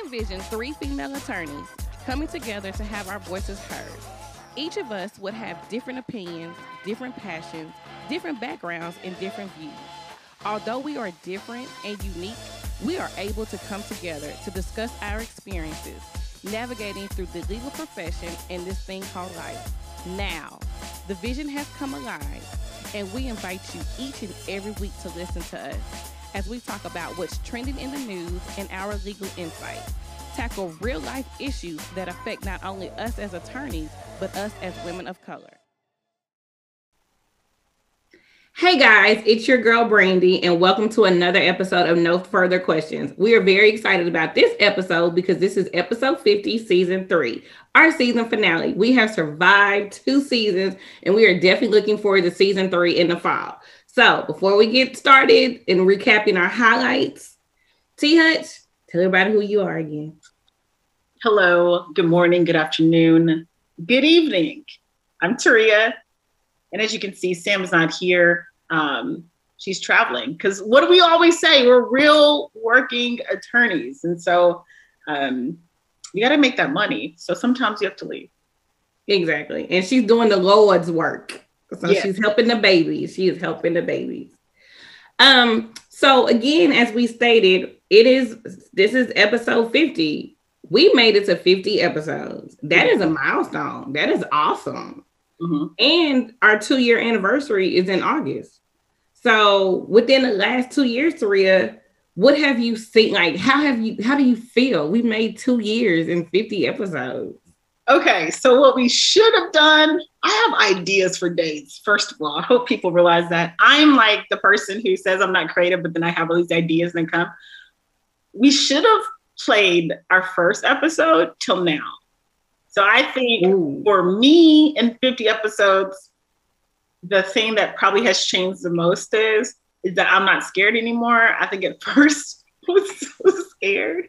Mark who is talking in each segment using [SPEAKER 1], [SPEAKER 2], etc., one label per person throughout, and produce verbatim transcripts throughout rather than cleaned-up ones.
[SPEAKER 1] envision three female attorneys coming together to have our voices heard. Each of us would have different opinions, different passions, different backgrounds, and different views. Although we are different and unique, we are able to come together to discuss our experiences, navigating through the legal profession and this thing called life. Now, the vision has come alive, and we invite you each and every week to listen to us as we talk about what's trending in the news and our legal insight, tackle real-life issues that affect not only us as attorneys, but us as women of color.
[SPEAKER 2] Hey guys, it's your girl Brandy, and welcome to another episode of No Further Questions. We are very excited about this episode because this is episode fifty, season three, our season finale. We have survived two seasons, and we are definitely looking forward to season three in the fall. So before we get started and recapping our highlights, T Hutch, tell everybody who you are again.
[SPEAKER 3] Hello, good morning, good afternoon, good evening. I'm Taria. And as you can see, Sam is not here. Um, she's traveling because what do we always say? We're real working attorneys. And so um, you got to make that money. So sometimes you have to leave.
[SPEAKER 2] Exactly. And she's doing the Lord's work. So
[SPEAKER 3] yes.
[SPEAKER 2] She's helping the babies. She is helping the babies. Um. So again, as we stated, it is, this is episode fifty. We made it to fifty episodes. That is a milestone. That is awesome. Mm-hmm. And our two-year anniversary is in August. So within the last two years, Taria, what have you seen? Like, how have you, how do you feel? We made two years and fifty episodes.
[SPEAKER 3] Okay, so what we should have done, I have ideas for dates. First of all, I hope people realize that. I'm like the person who says I'm not creative, but then I have all these ideas and then come. We should have played our first episode till now. So I think Ooh. For me in fifty episodes, the thing that probably has changed the most is, is that I'm not scared anymore. I think at first I was so scared.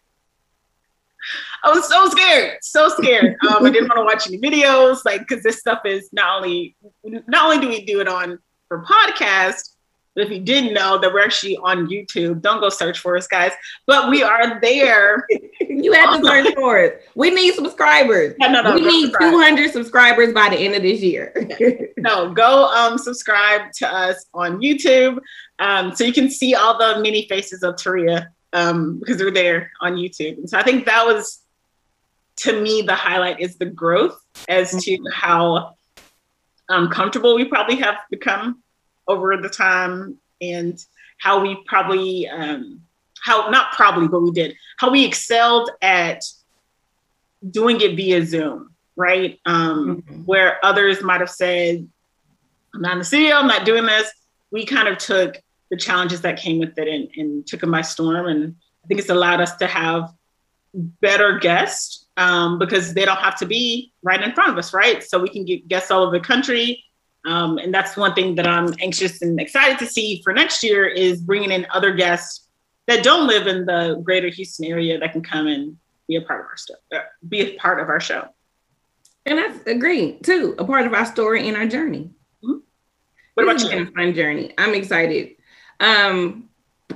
[SPEAKER 3] I was so scared, so scared. Um, I didn't want to watch any videos, like, because this stuff is not only, not only do we do it on for podcast, but if you didn't know that we're actually on YouTube, don't go search for us, guys. But we are there.
[SPEAKER 2] You have to search for it. We need subscribers. No, no, no, we need subscribe. two hundred subscribers by the end of this year.
[SPEAKER 3] No, go um, subscribe to us on YouTube um, so you can see all the many faces of Taria um, because they're there on YouTube. And so I think that was, to me, the highlight is the growth as to how um, comfortable we probably have become over the time, and how we probably, um, how not probably, but we did, how we excelled at doing it via Zoom, right? Um, mm-hmm. Where others might have said, I'm not in the studio, I'm not doing this. We kind of took the challenges that came with it and, and took them by storm. And I think it's allowed us to have better guests um, because they don't have to be right in front of us, right? So we can get guests all over the country. Um, and that's one thing that I'm anxious and excited to see for next year is bringing in other guests that don't live in the greater Houston area that can come and be a part of our stuff, uh, be a part of our show.
[SPEAKER 2] And I agree too, a part of our story and our journey.
[SPEAKER 3] Mm-hmm. What about you?
[SPEAKER 2] It's been a fun journey. I'm excited. Um,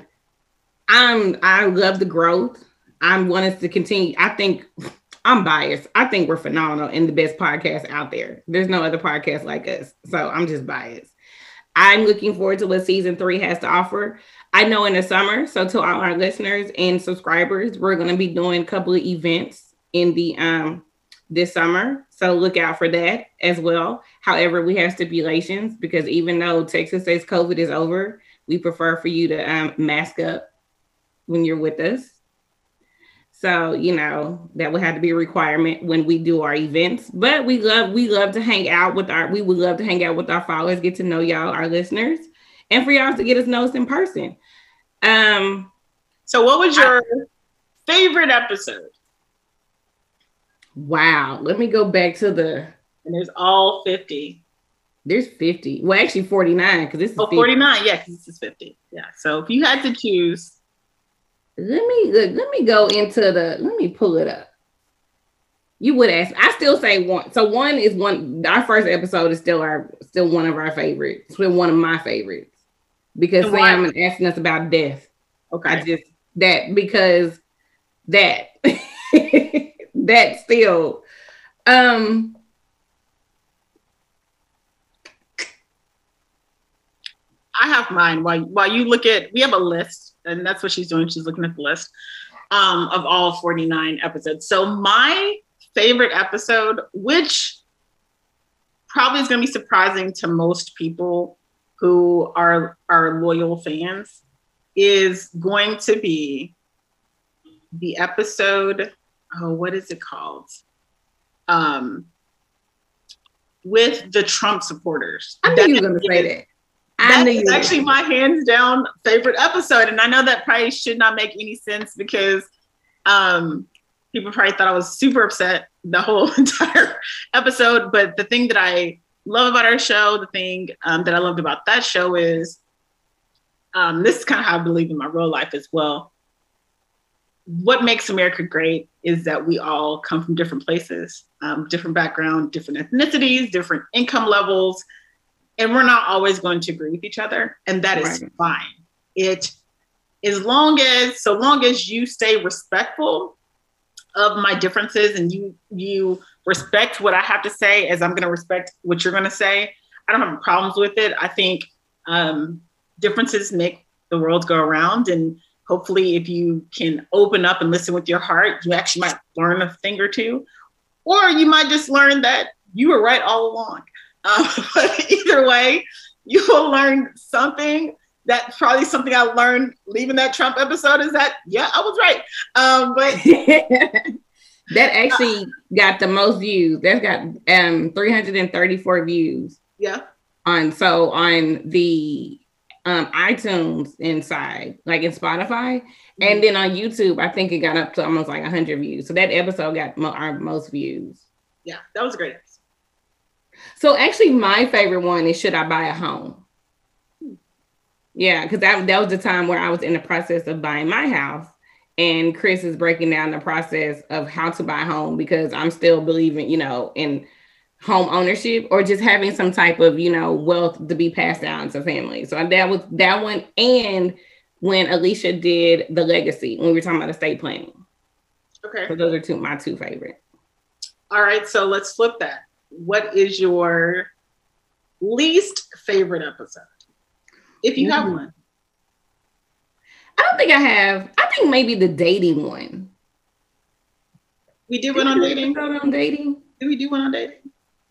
[SPEAKER 2] I'm, I love the growth. I'm wanting to continue. I think I'm biased. I think we're phenomenal and the best podcast out there. There's no other podcast like us. So I'm just biased. I'm looking forward to what season three has to offer. I know in the summer, so to all our listeners and subscribers, we're going to be doing a couple of events in the um this summer. So look out for that as well. However, we have stipulations because even though Texas says COVID is over, we prefer for you to um, mask up when you're with us. So, you know, that would have to be a requirement when we do our events, but we love, we love to hang out with our, we would love to hang out with our followers, get to know y'all, our listeners, and for y'all to get us know us in person. Um,
[SPEAKER 3] so what was your I, favorite episode?
[SPEAKER 2] Wow. Let me go back to the,
[SPEAKER 3] and there's all fifty.
[SPEAKER 2] There's fifty. Well, actually forty-nine because this is
[SPEAKER 3] oh, forty-nine. Yeah, because this is fifty. Yeah. So if you had to choose.
[SPEAKER 2] Let me let, let me go into the, let me pull it up. You would ask, I still say one. So one is one, our first episode is still our, still one of our favorites. Still one of my favorites because Sam is asking us about death.
[SPEAKER 3] Okay.
[SPEAKER 2] I just, that, because that that still. Um,
[SPEAKER 3] I have mine. While while you look at, we have a list, and that's what she's doing. She's looking at the list um, of all forty-nine episodes. So my favorite episode, which probably is going to be surprising to most people who are are loyal fans, is going to be the episode. Oh, what is it called? Um, with the Trump supporters.
[SPEAKER 2] I knew you were going to say that. I
[SPEAKER 3] That's actually my hands down favorite episode. And I know that probably should not make any sense because um, people probably thought I was super upset the whole entire episode. But the thing that I love about our show, the thing um, that I loved about that show is, um, this is kind of how I believe in my real life as well. What makes America great is that we all come from different places, um, different background, different ethnicities, different income levels. And we're not always going to agree with each other. And that is right. Fine. It, as long as, so long as you stay respectful of my differences and you, you respect what I have to say as I'm going to respect what you're going to say, I don't have problems with it. I think um, differences make the world go around. And hopefully if you can open up and listen with your heart, you actually might learn a thing or two, or you might just learn that you were right all along. Um, but either way, you will learn something. That's probably something I learned leaving that Trump episode is that, yeah, I was right. Um, but
[SPEAKER 2] that actually uh, got the most views. That's got um, three hundred thirty-four views.
[SPEAKER 3] Yeah.
[SPEAKER 2] On so on the um, iTunes inside, like in Spotify, mm-hmm. and then on YouTube, I think it got up to almost like one hundred views. So that episode got mo- our most views.
[SPEAKER 3] Yeah, that was great.
[SPEAKER 2] So actually, my favorite one is Should I Buy a Home? Yeah, because that, that was the time where I was in the process of buying my house. And Chris is breaking down the process of how to buy a home because I'm still believing, you know, in home ownership or just having some type of, you know, wealth to be passed down to family. So that was that one. And when Alicia did The Legacy, when we were talking about estate planning.
[SPEAKER 3] Okay.
[SPEAKER 2] So those are two my two favorite.
[SPEAKER 3] All right. So let's flip that. What is your least favorite episode? If you have one.
[SPEAKER 2] I don't think I have. I think maybe the dating one.
[SPEAKER 3] We did one on dating?
[SPEAKER 2] on dating?
[SPEAKER 3] Did we do one on dating?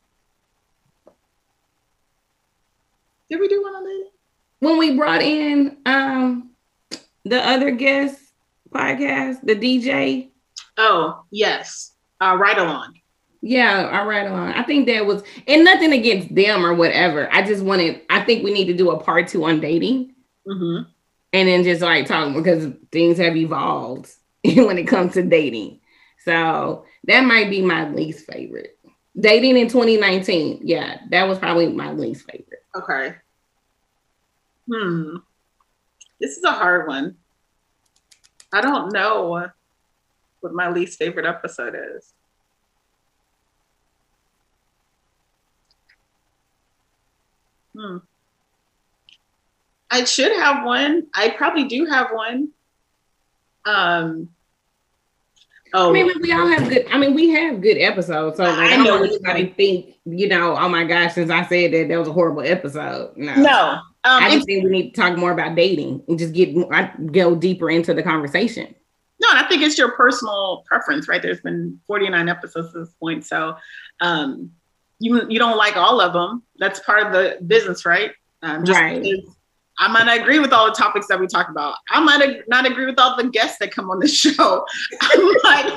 [SPEAKER 3] Did we do one on dating?
[SPEAKER 2] When we brought in um the other guest podcast, the D J.
[SPEAKER 3] Oh, yes. Uh, Ride Along.
[SPEAKER 2] Yeah, I Ride Along. I think that was, and nothing against them or whatever. I just wanted, I think we need to do a part two on dating.
[SPEAKER 3] Mm-hmm.
[SPEAKER 2] And then just like talking because things have evolved when it comes to dating. So that might be my least favorite. Dating in twenty nineteen. Yeah, that was probably my least favorite.
[SPEAKER 3] Okay. Hmm. This is a hard one. I don't know what my least favorite episode is. Hmm. I should have one. I probably do have one. Um. Oh,
[SPEAKER 2] I mean, we all have good. I mean, we have good episodes. So like, I, I don't know anybody think, you know, oh my gosh, since I said that that was a horrible episode. No,
[SPEAKER 3] no. Um,
[SPEAKER 2] I just think we need to talk more about dating and just get go deeper into the conversation.
[SPEAKER 3] No, and I think it's your personal preference, right? There's been forty-nine episodes at this point, so um, you you don't like all of them. That's part of the business, right? Um, just
[SPEAKER 2] right.
[SPEAKER 3] I might not agree with all the topics that we talk about. I might ag- not agree with all the guests that come on the show. I'm like,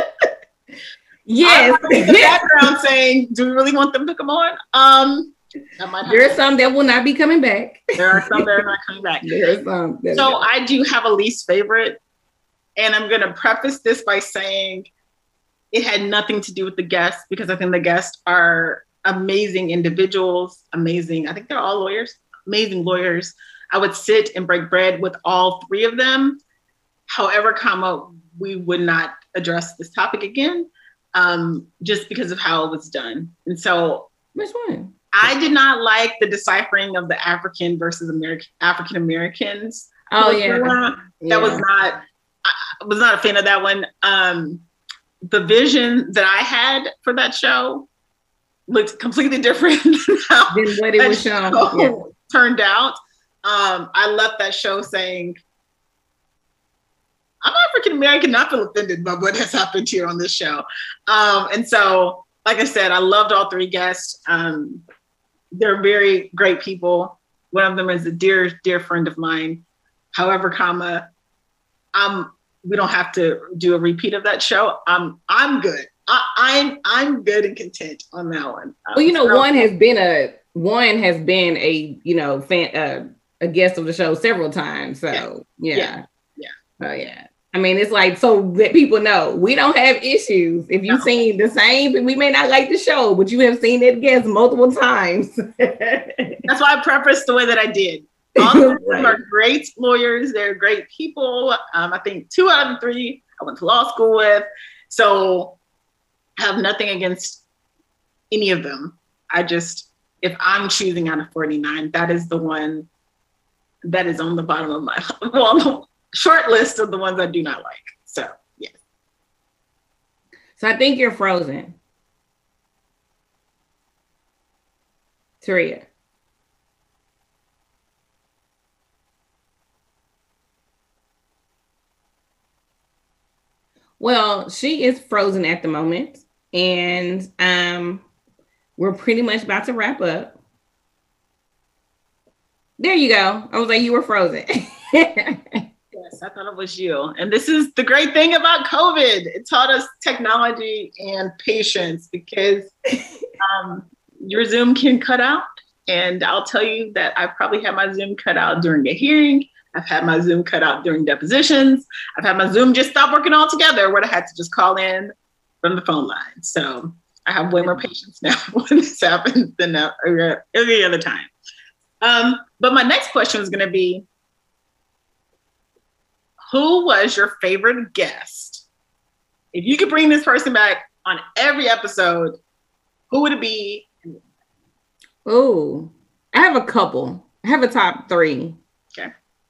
[SPEAKER 2] yes,
[SPEAKER 3] I'm in the background saying, do we really want them to come on? Um, I might
[SPEAKER 2] there are some that will not be coming back.
[SPEAKER 3] There are some that are not coming back.
[SPEAKER 2] There are some.
[SPEAKER 3] So I do have a least favorite, and I'm going to preface this by saying it had nothing to do with the guests because I think the guests are amazing individuals, amazing. I think they're all lawyers, amazing lawyers. I would sit and break bread with all three of them. However, comma, we would not address this topic again, um, just because of how it was done. And so,
[SPEAKER 2] which one?
[SPEAKER 3] I did not like the deciphering of the African versus American African Americans.
[SPEAKER 2] Oh yeah,
[SPEAKER 3] that yeah. was not. I was not a fan of that one. Um, the vision that I had for that show looked completely different than how
[SPEAKER 2] than what it was shown.
[SPEAKER 3] Yeah. Turned out. Um, I left that show saying, I'm African American, not feel offended by what has happened here on this show. Um, and so, like I said, I loved all three guests. Um, they're very great people. One of them is a dear, dear friend of mine. However, comma, I'm, we don't have to do a repeat of that show. I'm, I'm good. I, I'm, I'm good and content on that one. Um,
[SPEAKER 2] well, you know,
[SPEAKER 3] so,
[SPEAKER 2] one has been a, one has been a, you know, fan, uh, a guest of the show several times. So yeah. Yeah.
[SPEAKER 3] Yeah.
[SPEAKER 2] Oh yeah. I mean, it's like, so that people know we don't have issues. If you've no. seen the same, we may not like the show, but you have seen that guest multiple times.
[SPEAKER 3] That's why I prefaced the way that I did. All of them are great lawyers. They're great people. Um, I think two out of the three I went to law school with. So I have nothing against any of them. I just, if I'm choosing out of forty-nine, that is the one that is on the bottom of my, well, short list of the ones I do not like. So, yes.
[SPEAKER 2] So I think you're frozen. Taria. Well, she is frozen at the moment. And um, we're pretty much about to wrap up. There you go. I was like, you were frozen.
[SPEAKER 3] Yes, I thought it was you. And this is the great thing about COVID. It taught us technology and patience because um, your Zoom can cut out. And I'll tell you that I probably had my Zoom cut out during a hearing. I've had my Zoom cut out during depositions. I've had my Zoom just stop working altogether where I had to just call in from the phone line. So I have way more patience now when this happens than every other time. Um, but my next question is going to be, who was your favorite guest? If you could bring this person back on every episode, who would it be?
[SPEAKER 2] Oh, I have a couple. I have a top three.
[SPEAKER 3] Okay.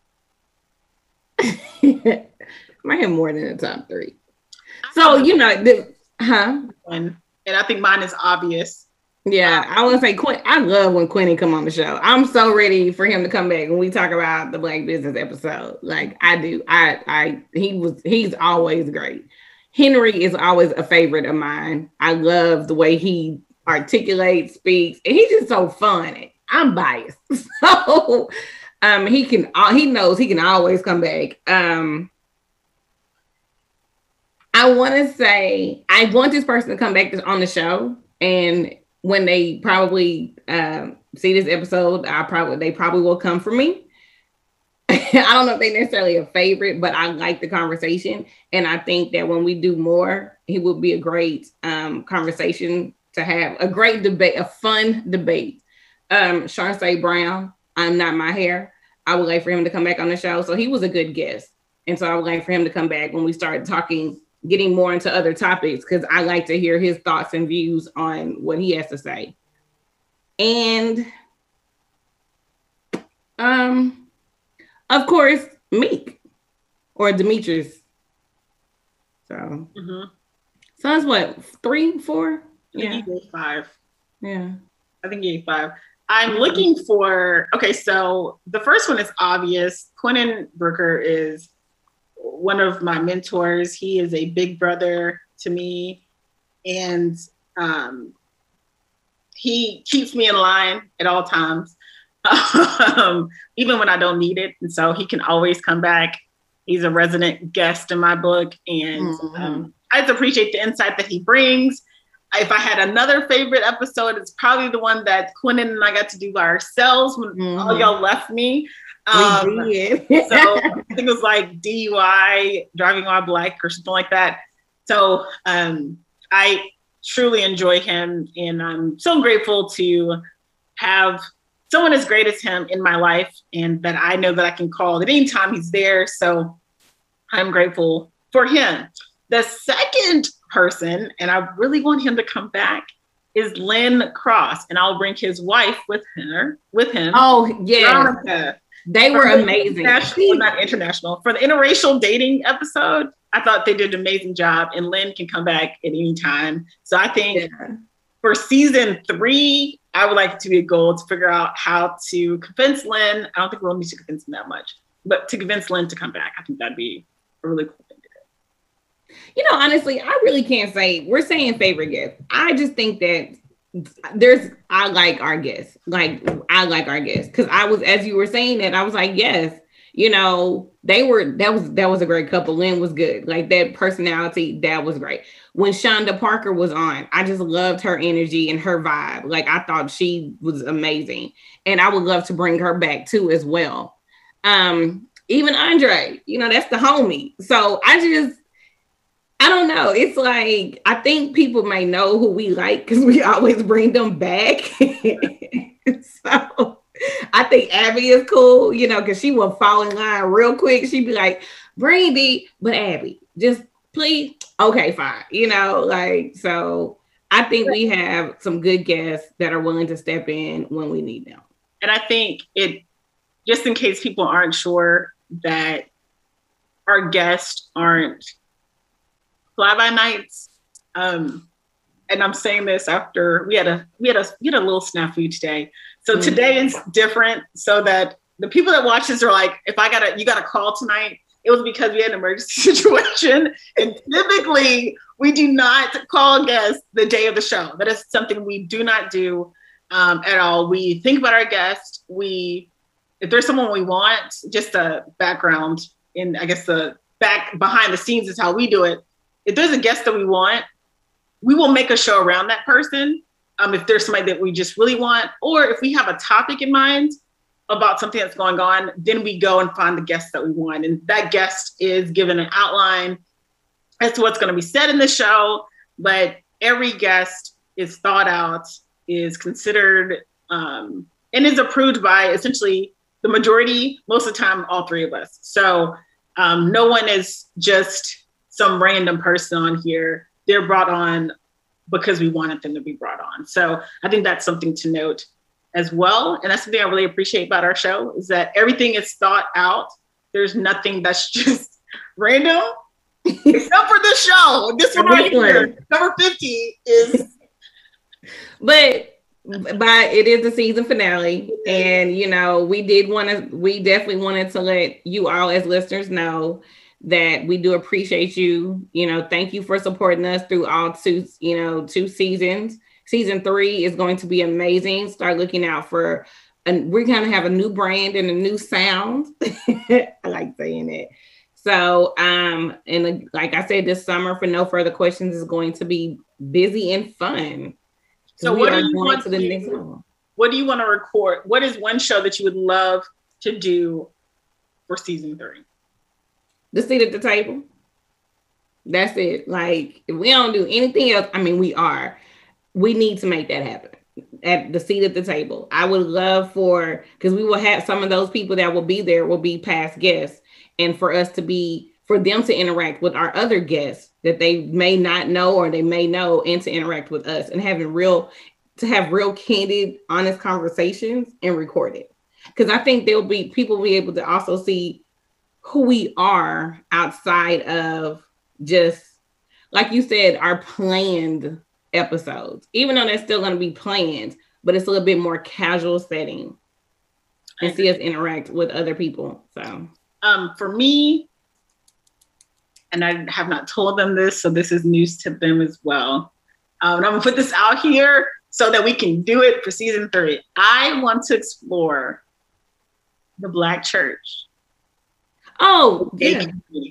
[SPEAKER 2] I might have more than a top three. So, you know, the, huh?
[SPEAKER 3] And, and I think mine is obvious.
[SPEAKER 2] Yeah, I would say Quinn. I love when Quentin come on the show. I'm so ready for him to come back when we talk about the Black Business episode. Like I do. I I he was he's always great. Henry is always a favorite of mine. I love the way he articulates, speaks, and he's just so fun. I'm biased. So um he can he knows he can always come back. Um I want to say I want this person to come back on the show, and when they probably um, see this episode, I probably they probably will come for me. I don't know if they're necessarily a favorite, but I like the conversation. And I think that when we do more, it will be a great um, conversation to have, a great debate, a fun debate. Um, Sharnce Brown, I'm Not My Hair. I would like for him to come back on the show. So he was a good guest. And so I would like for him to come back when we start talking, getting more into other topics, because I like to hear his thoughts and views on what he has to say. And um, of course, Meek or Demetrius. So, mm-hmm. so that's what, three, four?
[SPEAKER 3] I think yeah. he gave five.
[SPEAKER 2] Yeah.
[SPEAKER 3] I think he gave five. I'm looking for, okay, so the first one is obvious. Quentin Brooker is one of my mentors. He is a big brother to me, and um, he keeps me in line at all times, um, even when I don't need it. And so he can always come back. He's a resident guest in my book, and mm-hmm. um, I just appreciate the insight that he brings. If I had another favorite episode, it's probably the one that Quentin and I got to do by ourselves when mm-hmm. all y'all left me. Um, we did. So I think it was like D U I, driving while black, or something like that. So um, I truly enjoy him, and I'm so grateful to have someone as great as him in my life, and that I know that I can call at any time he's there. So I'm grateful for him. The second person, and I really want him to come back, is Lynn Cross, and I'll bring his wife with her, with him.
[SPEAKER 2] Oh yeah. They were amazing.
[SPEAKER 3] International, not international. For the interracial dating episode, I thought they did an amazing job, and Lynn can come back at any time. So I think yeah. for season three, I would like it to be a goal to figure out how to convince Lynn. I don't think we'll need to convince him that much, but to convince Lynn to come back, I think that'd be a really cool thing to do.
[SPEAKER 2] You know, honestly, I really can't say we're saying favorite guest. I just think that there's, I like our guests. Like, I like our guests. Because I was, as you were saying that, I was like, yes, you know, they were, that was, that was a great couple. Lynn was good. Like, that personality, that was great. When Shonda Parker was on, I just loved her energy and her vibe. Like, I thought she was amazing. And I would love to bring her back too as well. Um, even Andre, you know, that's the homie. So I just, I don't know. It's like, I think people may know who we like because we always bring them back. So I think Abby is cool, you know, because she will fall in line real quick. She'd be like, bring me, but Abby, just please. Okay, fine. You know, like, so I think we have some good guests that are willing to step in when we need them.
[SPEAKER 3] And I think it, just in case people aren't sure, that our guests aren't fly-by-nights. Um, and I'm saying this after we had a we had a we had a little snafu today. So mm-hmm. today is different, so that the people that watch this are like, if I got a you got a call tonight, it was because we had an emergency situation. And typically we do not call guests the day of the show. That is something we do not do um, at all. We think about our guests. We, if there's someone we want, just a background in, I guess the back behind the scenes is how we do it. If there's a guest that we want, we will make a show around that person. Um, if there's somebody that we just really want, or if we have a topic in mind about something that's going on, then we go and find the guest that we want. And that guest is given an outline as to what's going to be said in the show. But every guest is thought out, is considered, um, and is approved by essentially the majority, most of the time, all three of us. So um, no one is just some random person on here. They're brought on because we wanted them to be brought on. So I think that's something to note as well. And that's something I really appreciate about our show, is that everything is thought out. There's nothing that's just random, except for this show. This one right here, number fifty is.
[SPEAKER 2] But but it is the season finale. And, you know, we did want to, we definitely wanted to let you all as listeners know that we do appreciate you. You know, thank you for supporting us through all two, you know, two seasons. Season three is going to be amazing. Start looking out for, and we're going to have a new brand and a new sound. I like saying it. So, um, and like I said, this summer, For No Further Questions, is going to be busy and fun.
[SPEAKER 3] So
[SPEAKER 2] we
[SPEAKER 3] what
[SPEAKER 2] are
[SPEAKER 3] do you
[SPEAKER 2] going
[SPEAKER 3] want
[SPEAKER 2] to the
[SPEAKER 3] to,
[SPEAKER 2] next level.
[SPEAKER 3] What do you want to record? What is one show that you would love to do for season three?
[SPEAKER 2] The seat at the table. That's it. Like, if we don't do anything else, I mean, we are. We need to make that happen at the seat at the table. I would love for, because we will have some of those people that will be there will be past guests, and for us to be, for them to interact with our other guests that they may not know or they may know, and to interact with us and having real, to have real candid, honest conversations and record it. Because I think there'll be, people will be able to also see who we are outside of just, like you said, our planned episodes, even though they're still going to be planned, but it's a little bit more casual setting and see us interact with other people. So
[SPEAKER 3] um, for me, and I have not told them this, so this is news to them as well. Um, and I'm gonna put this out here so that we can do it for season three. I want to explore the Black church.
[SPEAKER 2] Oh, yeah.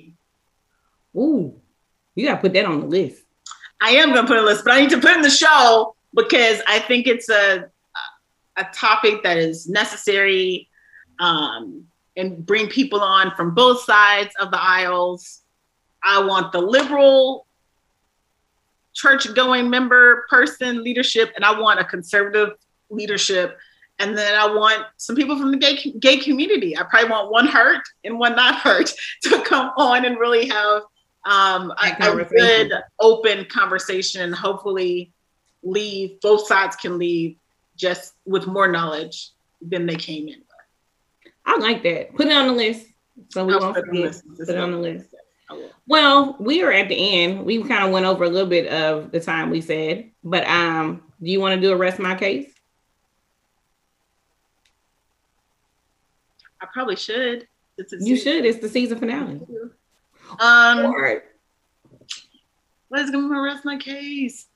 [SPEAKER 2] Ooh, you gotta put that on the list.
[SPEAKER 3] I am gonna put it on the list, but I need to put it in the show because I think it's a a topic that is necessary, um, and bring people on from both sides of the aisles. I want the liberal church-going member person leadership, and I want a conservative leadership. And then I want some people from the gay gay community. I probably want one hurt and one not hurt to come on and really have um, a, a good, open conversation, and hopefully leave, both sides can leave just with more knowledge than they came in with.
[SPEAKER 2] I like that. Put it on the list. So we I'll won't forget. Put it on the list. Well, we are at the end. We kind of went over a little bit of the time we said, but um, do you want to do a rest my case?
[SPEAKER 3] I probably should.
[SPEAKER 2] You should. It's the season finale.
[SPEAKER 3] Um, or, what is going to rest my case?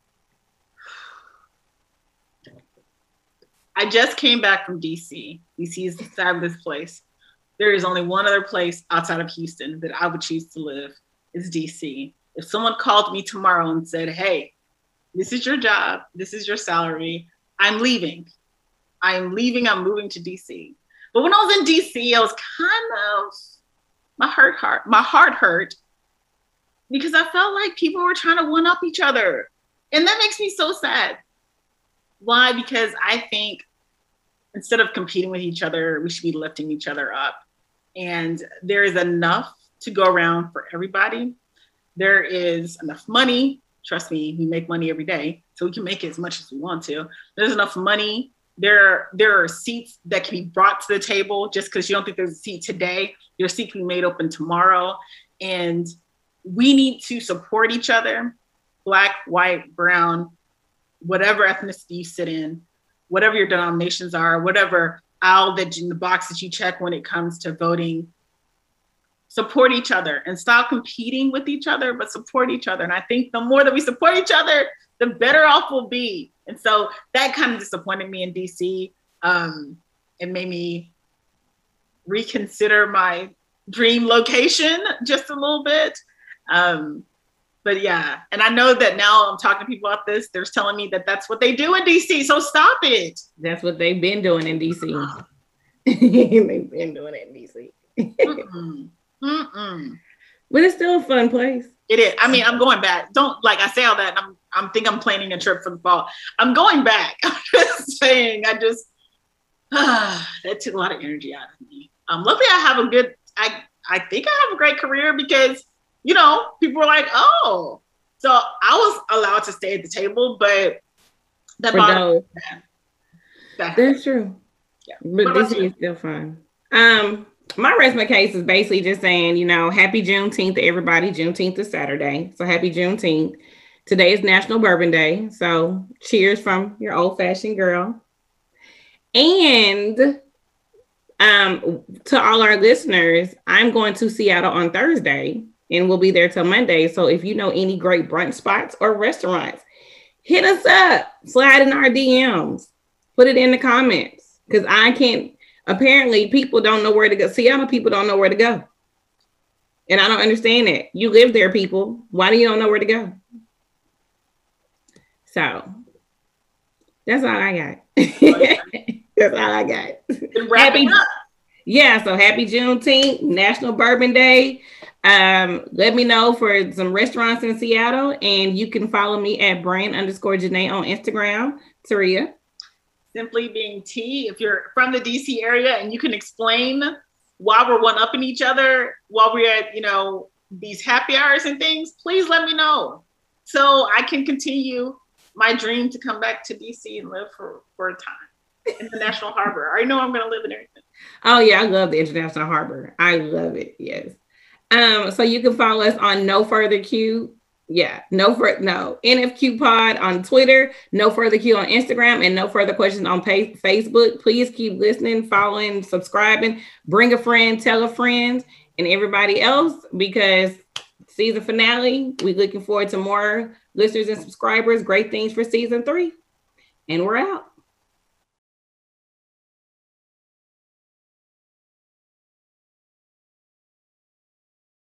[SPEAKER 3] I just came back from D C. D C is a fabulous place. There is only one other place outside of Houston that I would choose to live. It's D C. If someone called me tomorrow and said, hey, this is your job, this is your salary, I'm leaving. I'm leaving, I'm moving to D C. But when I was in D C, I was kind of, my heart, heart, my heart hurt because I felt like people were trying to one up each other. And that makes me so sad. Why? Because I think instead of competing with each other, we should be lifting each other up. And there is enough to go around for everybody. There is enough money. Trust me, we make money every day, so we can make it as much as we want to. There's enough money. There, there are seats that can be brought to the table just because you don't think there's a seat today. Your seat can be made open tomorrow. And we need to support each other, Black, white, brown, whatever ethnicity you sit in, whatever your denominations are, whatever aisle that in the box that you check when it comes to voting. Support each other and stop competing with each other, but support each other. And I think the more that we support each other, the better off we'll be. And so that kind of disappointed me in D C. Um, it made me reconsider my dream location just a little bit. Um, but yeah, and I know that now I'm talking to people about this. They're telling me that that's what they do in D C. So stop it.
[SPEAKER 2] That's what they've been doing in D C. They've been doing it in D C. Mm-mm. Mm-mm. But it's still a fun place.
[SPEAKER 3] It is. I mean, I'm going back. Don't like I say all that. I'm I'm think I'm planning a trip for the fall. I'm going back. I'm just saying. I just ah, that took a lot of energy out of me. Um, luckily, I have a good. I I think I have a great career because you know people were like, oh, so I was allowed to stay at the table, but that bothered me.
[SPEAKER 2] That, That's true. Yeah, but this is still fun. Um. My rest my case is basically just saying, you know, happy Juneteenth to everybody. Juneteenth is Saturday. So happy Juneteenth. Today is National Bourbon Day. So cheers from your old fashioned girl. And um, to all our listeners, I'm going to Seattle on Thursday and we'll be there till Monday. So if you know any great brunch spots or restaurants, hit us up, slide in our D Ms, put it in the comments because I can't. Apparently, people don't know where to go. Seattle people don't know where to go. And I don't understand it. You live there, people. Why do you don't know where to go? So, that's all I got. That's all I got. Happy, yeah, so happy Juneteenth, National Bourbon Day. Um, let me know for some restaurants in Seattle. And you can follow me at Brain underscore Janae on Instagram. Taria.
[SPEAKER 3] Simply being T. If you're from the D C area and you can explain why we're one-upping each other while we're at, you know, these happy hours and things, please let me know so I can continue my dream to come back to D C and live for, for a time in the National Harbor. I already know I'm going to live in everything.
[SPEAKER 2] Oh, yeah, I love the International Harbor. I love it, yes. Um, so you can follow us on No Further Q. Yeah, no for no N F Q pod on Twitter, No Further Q on Instagram, and No Further Questions on pay- Facebook. Please keep listening, following, subscribing, bring a friend, tell a friend, and everybody else because season finale. We're looking forward to more listeners and subscribers. Great things for season three, and we're out.